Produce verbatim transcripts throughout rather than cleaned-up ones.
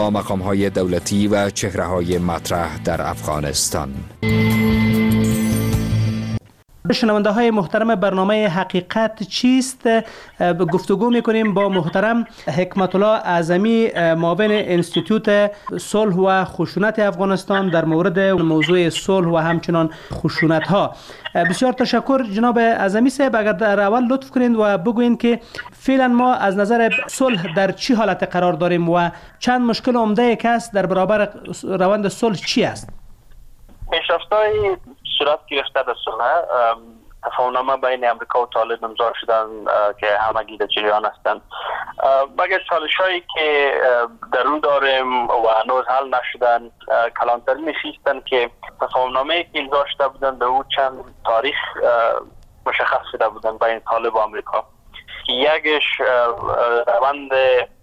با مقام‌های دولتی و چهره‌های مطرح در افغانستان. شنونده های محترم برنامه حقیقت چیست؟ گفتگو میکنیم با محترم حکمت الله اعظمی، معاون انستیتوت صلح و خشونت افغانستان در مورد موضوع صلح و همچنان خشونت ها. بسیار تشکر جناب اعظمی صاحب. اگر در اول لطف کنید و بگوین که فعلا ما از نظر صلح در چی حالت قرار داریم و چند مشکل عمده که است در برابر روند صلح چی است؟ پیشرفت‌های صورت گرفته در صلح، تفاهم‌نامه بین امریکا و طالب امضا شدن که همگی در جریان هستند. مگر چالش‌هایی که در رو داریم و هنوز حل نشدن، کلانترین هستند که تفاهم‌نامه‌ای که امضا شده بودند به او چند تاریخ مشخص شده بودند بین طالب و امریکا که یکیش روند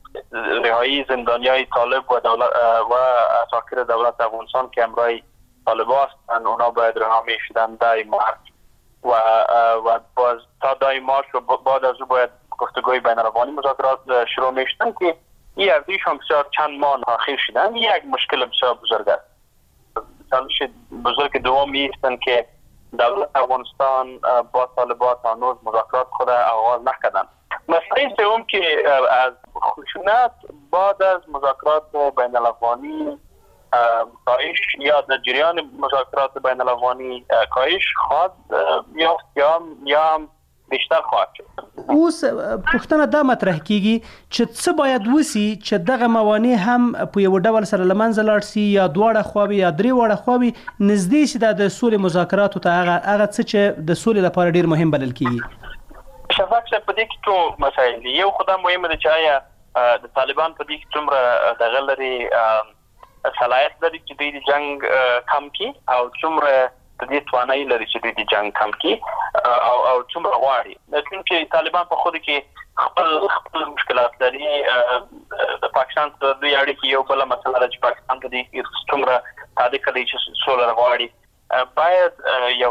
رهایی زندانیای طالب و دولت و اساکر دولت افغانستان که همراه طالبان هستند، اونا باید رها میشدن دای مارچ و و باز تا دای مارچ و بعد از او باید گفتگوی بین الافغانی مذاکرات شروع میشدن که این اردیشان بسیار چند ماه اخیر شدن. یک مشکل بسیار بزرگ است. چالش بزرگ دومی هستند که دولت افغانستان با طالبان هنوز مذاکرات خود آغاز نکردن. مسئله سوم که از خشونت بعد از مذاکرات بین الافغانی کاهش یا در جریان مذاکرات بین الافغانی کاهش خواهد یافت یا یا هم بیشتر خواهد شد. اوس پوښتنه دا مطرح کیږي چې څه باید وسی چې دغه موانع هم په یو ډول سره له منځه لاړ سي یا دواړه خواوې یا درې واړه خواوې نږدې سي د سولې مذاکراتو ته هغه هغه څه چې د سولې لپاره ډیر مهم بلل کیږي. شفاق صاحب په دې کې ټول مسایل دي. یو خدای مهمه ده چې آیا د طالبان په دې کې څومره دغه لري صلاحیت لري چې د جنگ کم کی او څومره د دې توانایي لري چې د جنگ کم کی او او څومره غواړي. چې طالبان په خود کې خپل خپل مشکلات لري. د پاکستان سره د اړیکې یو بل مسله ده چې پاکستان په دې کې څومره صادق دی چې سوله غواړي. باید یو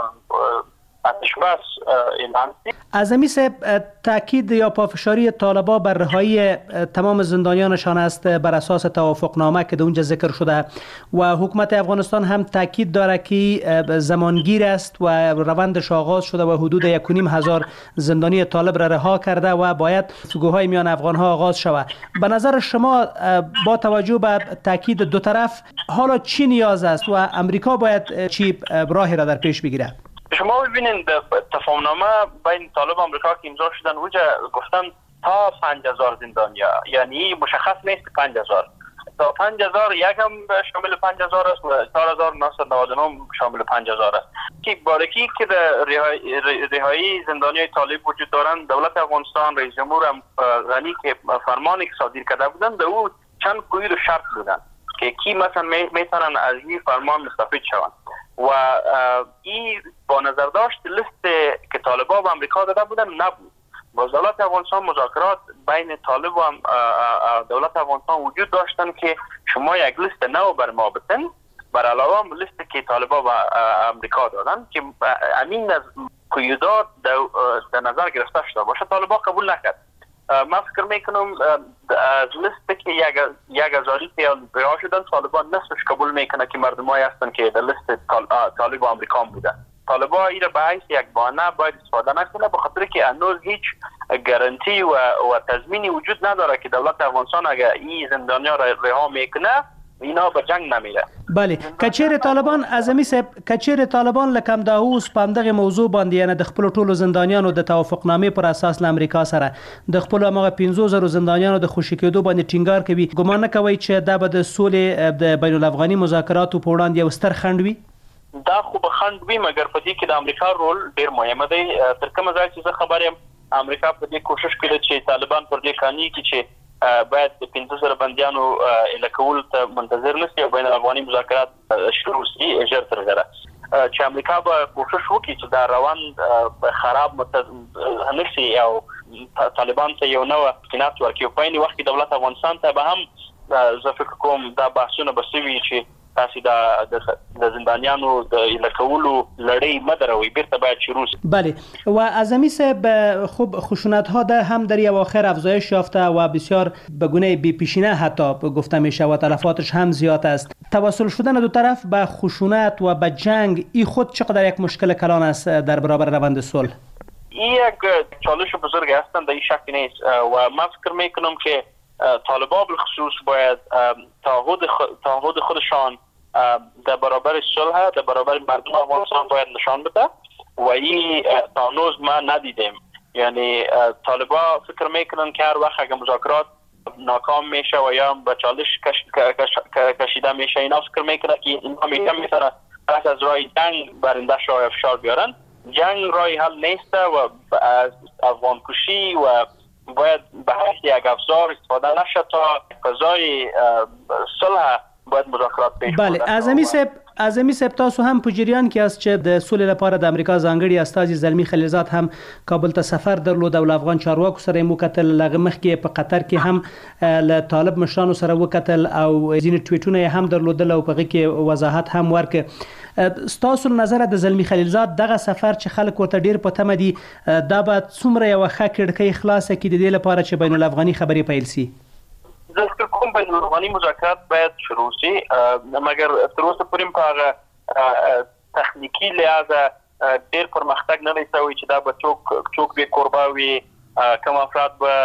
اعظمی صاحب، تاکید یا پافشاری طالبان بر رهایی تمام زندانیانشان است بر اساس توافقنامه که در اونجا ذکر شده و حکومت افغانستان هم تاکید داره که زمانگیر است و روندش آغاز شده و حدود یک و نیم هزار زندانی طالب را رها کرده و باید گفتگوهای میان افغانها آغاز شود. به نظر شما با توجه به تاکید دو طرف حالا چی نیاز است و امریکا باید چی راهی را در پیش بگیره؟ شما ببینید تفاهمنامه بین طالب و امریکا که امضا شدن اونجا گفتن تا پنج هزار زندانیا، یعنی مشخص نیست پنج هزار تا پنج هزار، یک هم شامل پنج هزار است و چهار هزار و نهصد و نود و نه شامل پنج هزار است. که بارکی که رهایی زندانیای طالب وجود دارند، دولت افغانستان رئیس جمهور غنی که فرمانی که صادر کرده بودند به او چند قید و شرط بودند که کی مثلا میتونن از این فرمان مستفید شوند و این با نظر داشت لیست که طالبان و امریکا داده بودن نبود. با دولت افغانستان مذاکرات بین طالب و دولت افغانستان وجود داشتن که شما یک لیست نو بر ما بتن بر علاوه لیست که طالبان و امریکا دادن که امین از قیودات در نظر گرفته شده باشه. طالبان قبول نکرد. من فکر میکنم از لیست که یک هزاری که رها شدن طالبان نصفش قبول میکنه که مردمایی هستن که در لیست طالب و امریکا بودن. طالبان این را به حیث یک بهانه باید استفاده نکنه، به خاطر که هنوز هیچ گارانتی و و تضمینی وجود نداره که دولت افغانستان اگر این زندانیا را رها میکنه اینا به جنگ نمیره. بله، کچیر طالبان اعظمی صاحب، کچیر طالبان لکم دا اوس په دغه موضوع باندې یعنی د خپل ټولو زندانیانو د توافقنامې پر اساس له امریکا سره د خپل هغه پنځه زره زندانیانو د خوشی کېدو باندې ټینګار کوي، ګمان نه کوي چې دا به د سولې د بین الافغاني مذاکراتو په وړاندې یو ستر خنډ وي؟ دا خو به خنډ وي، مګر په دې کې د امریکا رول ډیر مهم دی. تر کومه ځای چې زه خبر یم امریکا په دې کوشش کوي چې طالبان پر دې قانوني کې چې باید د پنځه زره بندیانو الکول ته منتظر نشي او بین الافغاني مذاکرات شروع شي ژر تر ژره، چې امریکا به کوشش وکړي چې دا روند خراب نشي او طالبان ته یو نوې امکانات ورکړي. په عین وخت کې دولت افغانستان ته به هم زه فکر کوم دا بحثونه به سوي چې تاسو د زندانیانو د الکولو لړۍ مدروي بیرته باید شروع شي. بله و اعظمی صاحب خوب خشونت ها ده هم در اواخر افزایش یافته و بسیار به گونه بی پیشینه حتی گفته میشه و تلفاتش هم زیاد است. توسل شدن دو طرف به خشونت و به جنگ این خود چقدر یک مشکل کلان است در برابر روند صلح؟ این یک چالش بزرگ هستند، در این شک نیست و من فکر میکنم که طالبان بالخصوص باید تعهد تعهد خودشان در برابر صلح در برابر مردم افغانستان باید نشان بده و این تا هنوز ما ندیدیم. یعنی طالبان فکر میکنن که هر وقت اگه مذاکرات ناکام میشه و یا به چالش کش... کش... کشیده میشه اینا فکر میکنن که اینا میتونن میتونن پس از راه جنگ برنده شاه افشار بیارن. جنگ راه حل نیست و از افغان کشی و باید به حیث یک افزار استفاده نشه تا فضای صلح باید مذاکرات پیش بله اعظمی صاحب اعظمی صاحب تاسو هم په جریان کې است چې د سولې لپاره د امریکا ځانګړي استازي زلمی خلیلزاد هم کابل ته سفر درلود او افغان چارواکو سره مو کتل. لغه مخکې په قطر کې هم له طالب مشرانو سره وکتل او ځینې ټویټونه هم درلودل او په کې وضاحت هم ورک. ستاسو نظر د زلمی خلیلزاد دغه سفر چې خلک ورته ډیر په تمه دي دا به څومره یو ښه کړکۍ خلاصه کړي د دې لپاره چې بین الافغاني خبرې پیل شي؟ زه فکر کوم بین الافغاني مذاکرات باید شروع شي مګر تر اوسه پورې په هغه تخنیکی لحاظ ډیر پرمختګ نه دی شوی چې دا به څوک څوک به قربا وي کوم افراد به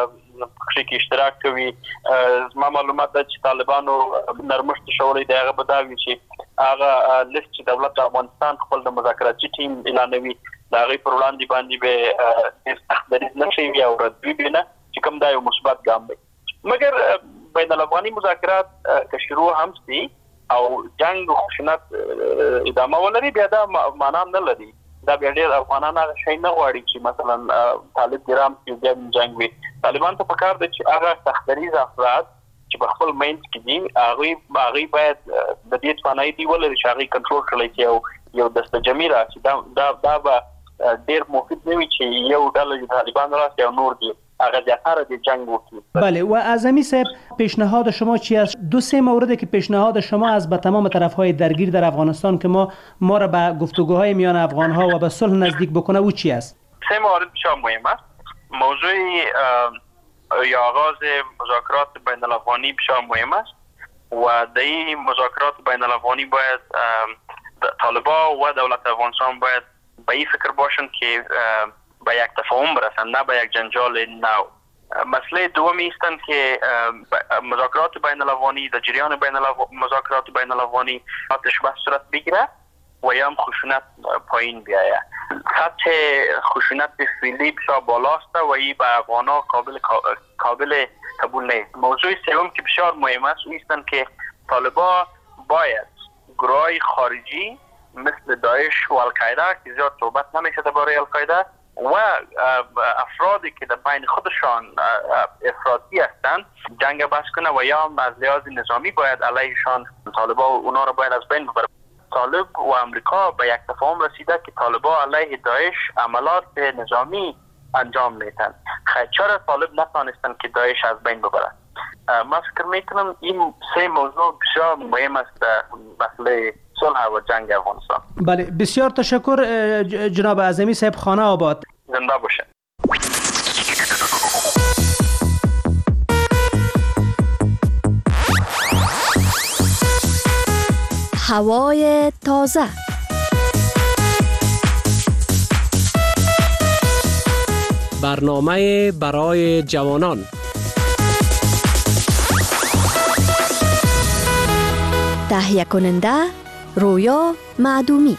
په کې اشتراک کوي. زما معلومات ده چې طالبانو نرمښت شوړی دی هغه به دا وي چې هغه لیست چې دولت افغانستان خپل د مذاکراتي ټیم اعلانوي د هغې پر وړاندې باندې به سخت دریځ نه شي او ردوي به نه چې کوم دا یو مثبت ګام دی. مګر بین الافغاني مذاکرات که شروع هم شي او جنگ او خشونت ادامه ولري بیا دا معنا نه لري. دا بیا ډېر افغانان هغه شی نه غواړي چې مثلا طالب ګرام چې بیا جنگ وي. طالبان ته پکار دی چې هغه سختدریز افراد چې په خپل مینځ کې دي هغوی هغوی باید د دې توانایي دی ولري چې هغوی کنټرول کړی چې یو یو دسته جمعي راشي. دا دا به ډېر مفید نه وي چې یو ډله د طالبانو راشي او نور دي هغه زیاتره د جنگ وکړي. بله و اعظمی صاحب پیشنهاد شما چی است؟ دو سه موردی که پیشنهاد شما از به تمام طرف‌های درگیر در افغانستان که ما ما را به گفتگوهای میان افغان‌ها و به صلح نزدیک بکنه او چی است؟ سه مورد بسیار مهم است. موضوع یا آغاز مذاکرات بین الافغانی بسیار مهم است و در این مذاکرات بین الافغانی باید طالبان و دولت افغانستان باید به این فکر باشند که به یک تفاهم برسند نه به یک جنجال نو. مسئله دومی استند که مذاکرات بین الافغانی در جریان بین مذاکرات بین الافغانی آتش بس صورت بگیره و یا هم خشونت پایین بیایه. سطح خشونت فعلی بسیار بالاست و این به افغانا قابل قابل قبول نیست. موضوع سوم که بسیار مهم است او استند که طالبان باید گروهای خارجی مثل داعش و القاعده که زیاد صحبت نمیشه درباره القاعده و افرادی که در بین خودشان افرادی هستند جنگ بس کنه و یا از لحاظ نظامی باید علیهشان طالبان و اونا را باید از بین ببره. طالب و امریکا به یک تفاهم رسیده که طالبان علیه داعش عملات نظامی انجام میتن. خیلی چرا طالب نتانستن که داعش از بین ببره؟ من فکر میکنم این سه موضوع بسیار مهم است مسئله صلح و جنگ افغانستان. بله بسیار تشکر جناب اعظمی صاحب. خانه آباد. زنده باشه. هوای تازه. برنامه برای جوانان. تهیه کننده رویا معدومی.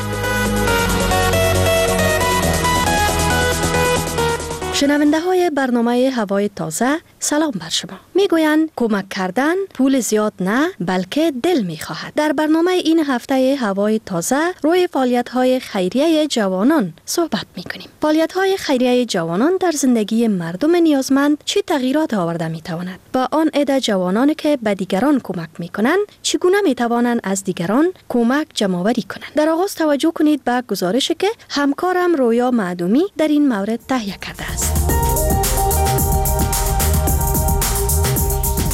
شنونده های برنامه هوای تازه سلام بر شما. میگویند کمک کردن پول زیاد نه بلکه دل میخواهد. در برنامه این هفته هوای تازه روی فعالیت های خیریه جوانان صحبت میکنیم. فعالیت های خیریه جوانان در زندگی مردم نیازمند چه تغییرات آورده میتواند؟ با آن عده جوانانی که به دیگران کمک میکنند چگونه میتوانند از دیگران کمک جمع‌آوری کنند؟ در آغاز توجه کنید به گزارشی که همکارم رویا معدومی در این مورد تهیه کرده است.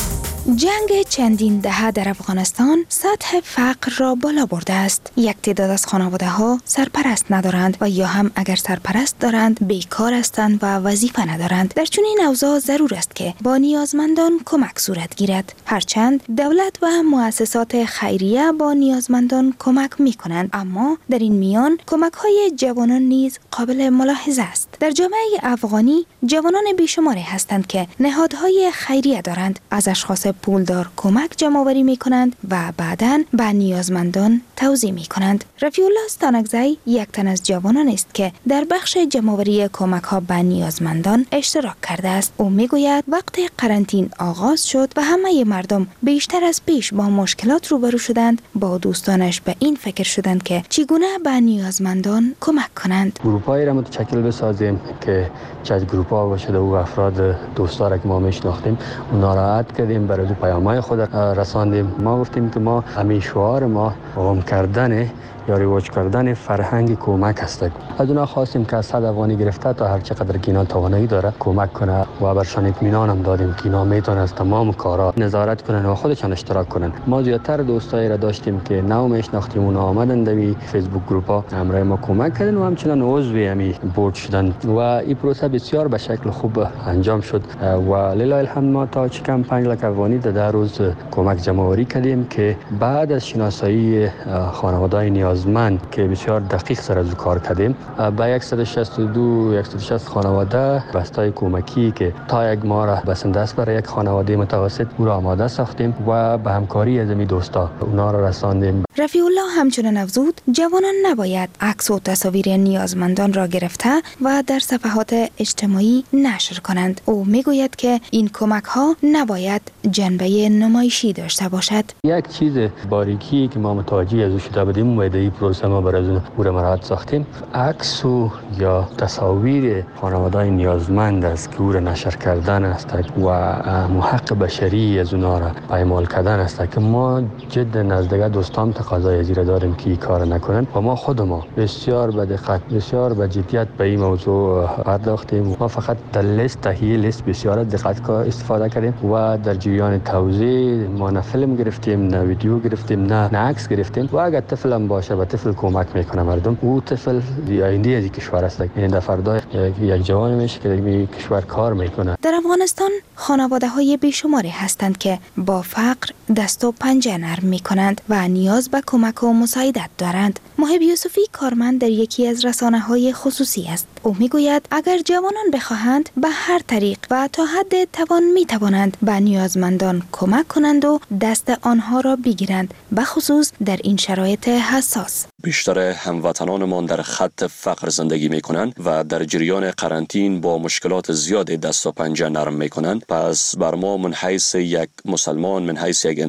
جنگ چندین دهه در افغانستان سطح فقر را بالا برده است. یک تعداد از خانواده ها سرپرست ندارند و یا هم اگر سرپرست دارند بیکار هستند و وظیفه ندارند. در چنین اوضاع ضرور است که با نیازمندان کمک صورت گیرد. هرچند دولت و مؤسسات خیریه با نیازمندان کمک می کنند، اما در این میان کمک های جوانان نیز قابل ملاحظه است. در جامعه افغانی جوانان بیشماری هستند که نهادهای خیریه دارند، از اشخاص پولدار کمک جمع آوری می کنند و بعداً به نیازمندان توزیع می کنند. رفیع الله ستانکزی یک تن از جوانان است که در بخش جمع آوری کمک ها به نیازمندان اشتراک کرده است. او می گوید وقت قرنطینه آغاز شد و همه مردم بیشتر از پیش با مشکلات روبرو شدند. با دوستانش به این فکر شدند که چگونه به نیازمندان کمک کنند. گروپایی را متشکل بسازیم که چه گروپا باشه و افراد دوستا که ما میشناختیم اونا را عد کردیم، برای پیام‌های خود رساندیم. ما گفتیم که ما همین شعار ما قوم کردن یا رواج کردن فرهنگ کمک است. از اونا خواستیم که از صد افغانی گرفته تا هر چقدر که اینا توانایی داره کمک کنه و برشان اطمینان هم دادیم که اینا میتونن از تمام کارا نظارت کنن و خودشان اشتراک کنن. ما زیادتر دوستایی را داشتیم که نو میشناختیم، اونا آمدن در فیسبوک گروپا همراه ما کمک کردن و همچنان عضو همین بورد شدن و این پروسه بسیار به شکل خوب انجام شد و لله الحمد ما تا چکم پنج لک افغانی در روز کمک جمع آوری کردیم که بعد از شناسایی خانواده‌های نیازمند که بسیار دقیق سر از کار کردیم با صد و شصت و دو صد و شصت خانواده بستای کمکی که تا یک ماه را بسنده است برای یک خانواده متوسط او را آماده ساختیم و به همکاری از می دوستا اونا را رساندیم. رفیع الله همچنین افزود جوانان نباید عکس و تصاویر نیازمندان را گرفته و در صفحات اجتماعی نشر کنند. او میگوید که این کمک ها نباید جنبه نمایشی داشته باشد. یک چیز باریکی که ما متوجه از شده بودیم و این پروسه ما برای اون پور مراد ساختیم، عکس و یا تصاویر خانواده‌های نیازمند است که او را نشر کردن است و حق بشری از اونا را پایمال کردن است که ما جد نزدیک دوستان تقاضای ازیره داریم که این کار نکنن و ما خود ما بسیار به دقت بسیار به جدیت به این موضوع پرداختیم. ما فقط در لیست تهیه لیست بسیار دقت کا استفاده کردیم و در جریان توزیع ما نه فیلم گرفتیم نه ویدیو گرفتیم نه نه عکس گرفتیم و اگر طفل هم باشه به طفل کمک میکنه مردم. او طفل آینده از کشور است، یعنی در فردا یک جوان میشه که در کشور کار میکنه. در افغانستان خانواده های بیشماری هستند که با فقر دست و پنجه نرم میکنند و نیاز به کمک و مساعدت دارند. محب یوسفی کارمند در یکی از رسانه های خصوصی است. او میگوید اگر جوانان بخواهند به هر طریق و تا حد توان میتوانند به نیازمندان کمک کنند و دست آنها را بگیرند، به خصوص در این شرایط حساس. بیشتر هموطنانمان در خط فقر زندگی میکنند و در جریان قرنطینه با مشکلات زیاد دست و پنجه نرم میکنند. پس بر ما من حیث یک مسلمان، من حیث یک